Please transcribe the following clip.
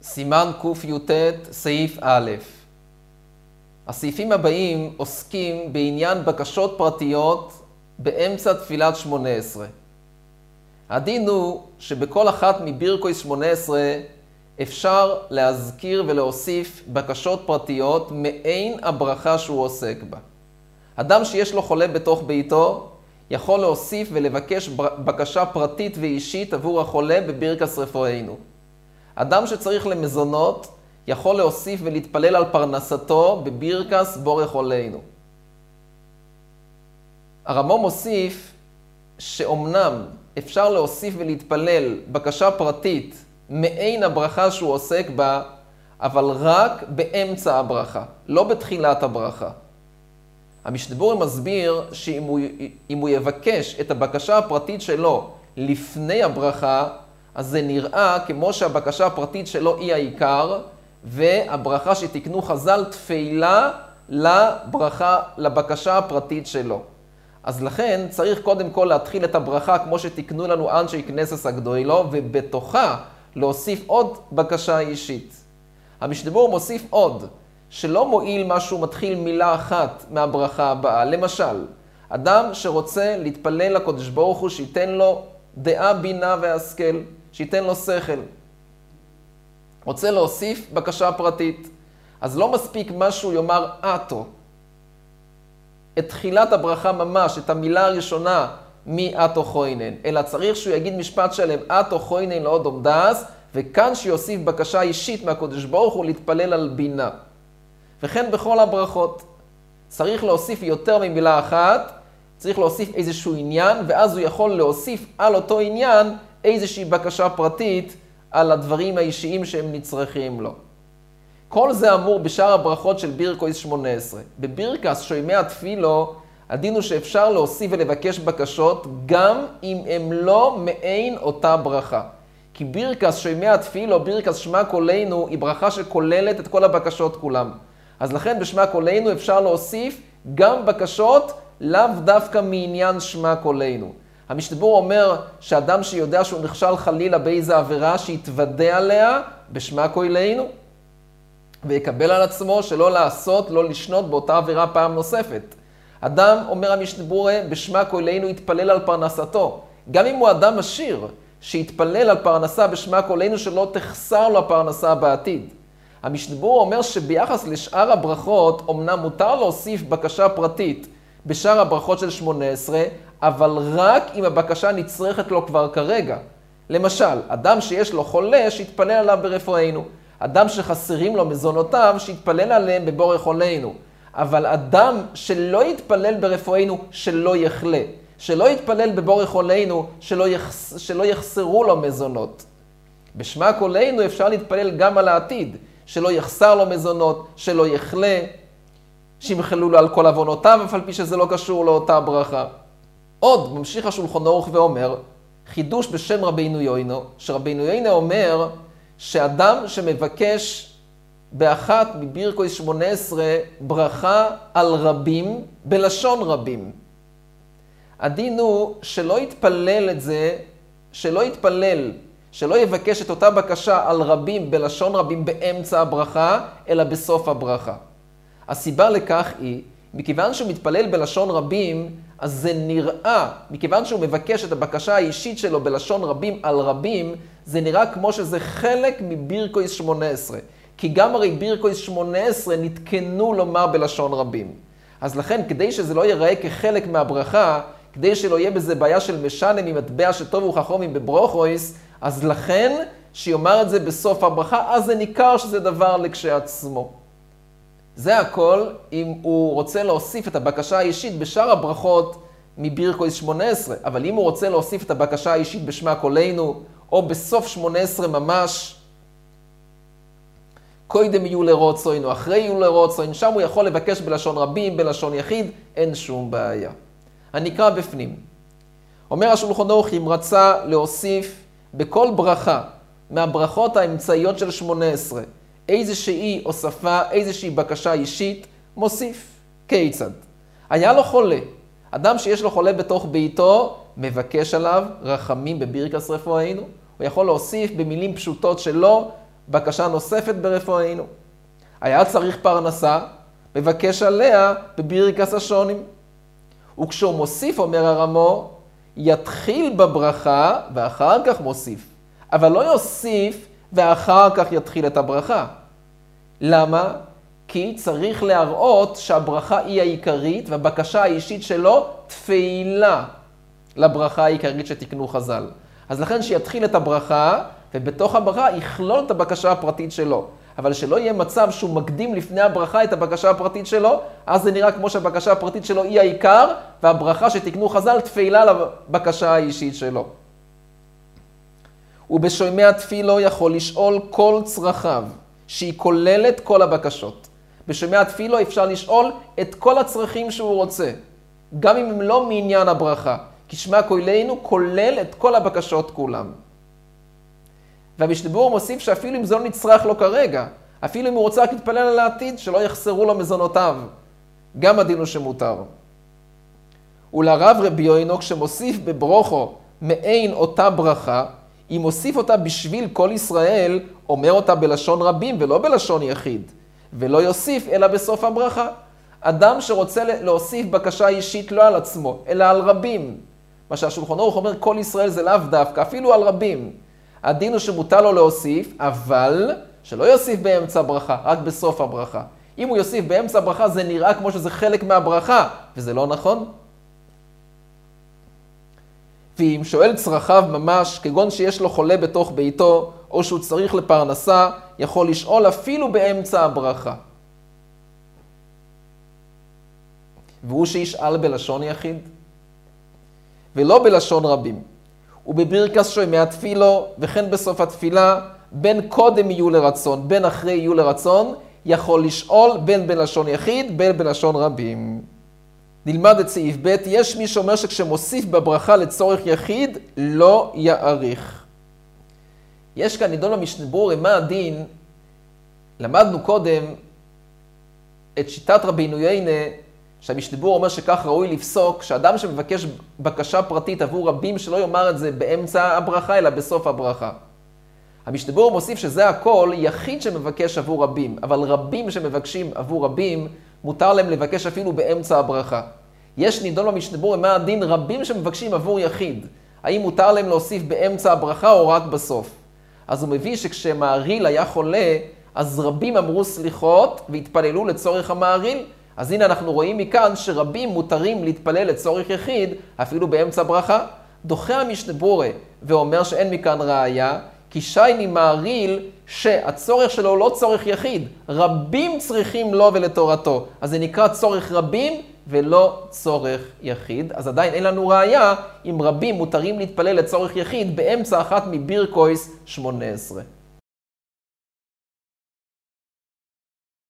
סימן קי"ט, סעיף א'. הסעיפים הבאים עוסקים בעניין בקשות פרטיות באמצע תפילת 18. הדין הוא שבכל אחת מברכות 18 אפשר להזכיר ולהוסיף בקשות פרטיות מעין הברכה שהוא עוסק בה. אדם שיש לו חולה בתוך ביתו יכול להוסיף ולבקש בקשה פרטית ואישית עבור החולה בברכת רפואנו. אדם שצריך למזונות יכול להוסיף ולהתפלל על פרנסתו בברכת בורא חולנו. הרמב"ם מוסיף שאומנם אפשר להוסיף ולהתפלל בקשה פרטית מעין הברכה שהוא עוסק בה, אבל רק באמצע הברכה, לא בתחילת הברכה. המשנה ברורה מסביר שאם הוא יבקש את הבקשה הפרטית שלו לפני הברכה, אז זה נראה כמו שהבקשה הפרטית שלו היא העיקר, והברכה שתקנו חז"ל תפילה לבקשה הפרטית שלו. אז לכן צריך קודם כל להתחיל את הברכה כמו שתקנו לנו אנשי כנסת הגדולה, ובתוכה להוסיף עוד בקשה אישית. המשנה ברורה מוסיף עוד, שלא מועיל משהו מתחיל מילה אחת מהברכה הבאה. למשל, אדם שרוצה להתפלל לקדוש ברוך הוא שייתן לו דעה, בינה והשכל, שייתן לו שכל. רוצה להוסיף בקשה פרטית. אז לא מספיק משהו יאמר אתו. את תחילת הברכה ממש, את המילה הראשונה מאתו חוינן, אלא צריך שהוא יגיד משפט שלם, אתו חוינן לעוד עומדס, וכאן שיוסיף בקשה אישית מהקדוש ברוך הוא להתפלל על בינה. וכן בכל הברכות. צריך להוסיף יותר ממילה אחת, צריך להוסיף איזשהו עניין, ואז הוא יכול להוסיף על אותו עניין איזושהי בקשה פרטית על הדברים האישיים שהם נצרכים לו. כל זה אמור בשאר הברכות של ברכות 18. בברכת שומע התפילו, הדין הוא שאפשר להוסיף ולבקש בקשות גם אם הם לא מעין אותה ברכה. כי ברכת שומע התפילו, ברכת שמע קולנו, היא ברכה שכוללת את כל הבקשות כולם. אז לכן בשמע קולנו אפשר להוסיף גם בקשות לאו דווקא מעניין שמע קולנו. המשנה ברורה אומר שאדם שיודע שהוא נכשל חלילה באיזה עבירה שיתוודע עליה בשמע קולנו, ויקבל על עצמו שלא לעשות, לא לשנות באותה עבירה פעם נוספת. אדם, אומר המשנה ברורה, בשמע קולנו יתפלל על פרנסתו. גם אם הוא אדם עשיר, שיתפלל על פרנסה בשמע קולנו שלא תחסר לו הפרנסה בעתיד. המשנה ברורה אומר שביחס לשאר הברכות, אמנם מותר להוסיף בקשה פרטית בשאר הברכות של 18, אבל רק אם הבקשה נצרכת לו כבר כרגע. למשל, אדם שיש לו חולה שיתפלל עליו ברפואנו. אדם שחסרים לו מזונותיו שיתפלל עליהם בבורא חולנו. אבל אדם שלא יתפלל ברפואנו שלא יחלה. שלא יתפלל בבורא חולנו שלא יחסרו לו מזונות. בשמע קולנו אפשר להתפלל גם על העתיד. שלא יחסר לו מזונות, שלא יחלה, שימחלו לו על כל עוונותיו, אף על פי שזה לא קשור לאותה ברכה. עוד ממשיך השולחן ערוך ואומר, חידוש בשם רבינו יוינו, שרבינו יוינו אומר שאדם שמבקש באחת מברכות 18 ברכה על רבים, בלשון רבים. הדין הוא שלא יתפלל את זה, שלא יבקש את אותה בקשה על רבים, בלשון רבים באמצע הברכה, אלא בסוף הברכה. הסיבה לכך היא, מכיוון שהוא מתפלל בלשון רבים, אז זה נראה, מכיוון שהוא מבקש את הבקשה האישית שלו בלשון רבים על רבים, זה נראה כמו שזה חלק מברכות 18. כי גם הרי ברכות 18 נתקנו לומר בלשון רבים. אז לכן, כדי שזה לא ייראה כחלק מהברכה, כדי שלא יהיה בזה בעיה של משנה ממטבע שטוב וחכמים בברוכויס, אז לכן שיאמר את זה בסוף הברכה, אז זה ניכר שזה דבר לכשעצמו. זה הכל אם הוא רוצה להוסיף את הבקשה האישית בשאר הברכות מברכות 18. אבל אם הוא רוצה להוסיף את הבקשה האישית בשמע קולנו, או בסוף 18 ממש, קודם יהיו לרוצוין או אחרי יהיו לרוצוין, שם הוא יכול לבקש בלשון רבים, בלשון יחיד, אין שום בעיה. הנקרא בפנים. אומר השולחן ערוך, אם רצה להוסיף בכל ברכה מהברכות האמצעיות של 18, איזושהי הוספה, איזושהי בקשה אישית, מוסיף. כיצד? היה לו חולה. אדם שיש לו חולה בתוך ביתו, מבקש עליו רחמים בברכת רפואנו. הוא יכול להוסיף במילים פשוטות שלו, בקשה נוספת ברפואנו. היה צריך פרנסה, מבקש עליה בברכס השונים. וכשהוא מוסיף, אומר הרמו, יתחיל בברכה ואחר כך מוסיף. אבל לא יוסיף ואחר כך יתחיל את הברכה. למה? כי צריך להראות שהברכה היא העיקרית והבקשה האישית שלו תפילה לברכה העיקרית שתקנו חז"ל. אז לכן שיתחיל את הברכה ובתוך הברכה יכלול את הבקשה הפרטית שלו. אבל שלא יהיה מצב שהוא מקדים לפני הברכה את הבקשה הפרטית שלו, אז זה נראה כמו שהבקשה הפרטית שלו היא העיקר, והברכה שתקנו חז"ל תפילה לבקשה האישית שלו. ובשומע תפילו יכול לשאול כל צרכיו, שהיא כוללת כל הבקשות. בשומע תפילו אפשר לשאול את כל הצרכים שהוא רוצה, גם אם הם לא מעניין הברכה, כי שמע קולנו כולל את כל הבקשות כולם. והמשנה ברורה מוסיף שאפילו אם זה לא נצרך לו כרגע, אפילו אם הוא רוצה רק להתפלל על העתיד, שלא יחסרו לו מזונותיו. גם הדין הוא שמותר. ולרב רבי יוינו, כשמוסיף בברוכו מעין אותה ברכה, אם מוסיף אותה בשביל כל ישראל, אומר אותה בלשון רבים ולא בלשון יחיד, ולא יוסיף אלא בסוף הברכה. אדם שרוצה להוסיף בקשה אישית לא על עצמו, אלא על רבים. מה שהשולחן ערוך אומר, כל ישראל זה לאו דווקא, אפילו על רבים. הדין הוא שמותר לו להוסיף, אבל שלא יוסיף באמצע הברכה, רק בסוף הברכה. אם הוא יוסיף באמצע הברכה, זה נראה כמו שזה חלק מהברכה, וזה לא נכון. ואם שואל צרכיו ממש, כגון שיש לו חולה בתוך ביתו, או שהוא צריך לפרנסה, יכול לשאול אפילו באמצע הברכה. והוא שישאל בלשון יחיד, ולא בלשון רבים. ובברכס שומע תפילו, וכן בסוף התפילה, בין קודם יהיו לרצון, בין אחרי יהיו לרצון, יכול לשאול בין בלשון יחיד, בין בלשון רבים. נלמד את סעיף ב', יש מי שאומר שכשמוסיף בברכה לצורך יחיד, לא יאריך. יש כאן נידון במשנה ברורה, מה הדין? למדנו קודם את שיטת רבינו יינה, שהמשנה ברורה אומר שכך ראוי לפסוק, שאדם שמבקש בקשה פרטית עבור רבים, שלא יאמר את זה באמצע הברכה, אלא בסוף הברכה. המשנה ברורה מוסיף שזה הכל יחיד שמבקש עבור רבים, אבל רבים שמבקשים עבור רבים, מותר להם לבקש אפילו באמצע הברכה. יש נידון במשנה ברורה מה הדין רבים שמבקשים עבור יחיד. האם מותר להם להוסיף באמצע הברכה או רק בסוף? אז הוא מביא שכשמהריל היה חולה, אז רבים אמרו סליחות והתפללו לצורך המהריל. אז הנה אנחנו רואים מכאן שרבים מותרים להתפלל לצורך יחיד, אפילו באמצע ברכה. דוחה המשנה ברורה ואומר שאין מכאן ראיה, כי שייני מהריל שהצורך שלו לא צורך יחיד, רבים צריכים לו ולתורתו. אז זה נקרא צורך רבים ולא צורך יחיד. אז עדיין אין לנו ראיה אם רבים מותרים להתפלל לצורך יחיד באמצע אחת מברכוס 18.